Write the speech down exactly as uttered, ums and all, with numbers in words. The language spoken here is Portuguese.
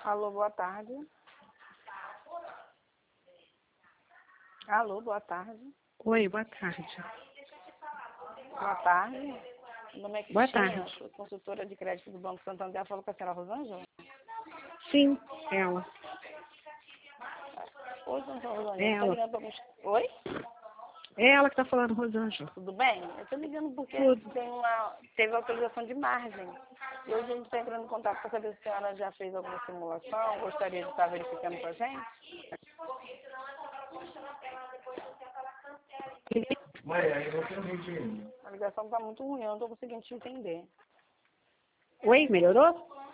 Alô, boa tarde. Alô, boa tarde. Oi, boa tarde. Boa tarde. Meu nome é Boa Cristina, tarde. sou consultora de crédito do Banco Santander. Falo com a senhora Rosângela? Sim, ela. Oi, senhora Rosângela. Eu tô Ela. ligando pra buscar... Oi? É ela que tá falando, Rosângela. Tudo bem? Eu tô ligando porque Tudo. tem uma... teve autorização de margem. E hoje a gente está entrando em contato para saber se a senhora já fez alguma simulação, gostaria de estar verificando com a gente. A ligação está muito ruim, eu não estou conseguindo te entender. Oi, melhorou?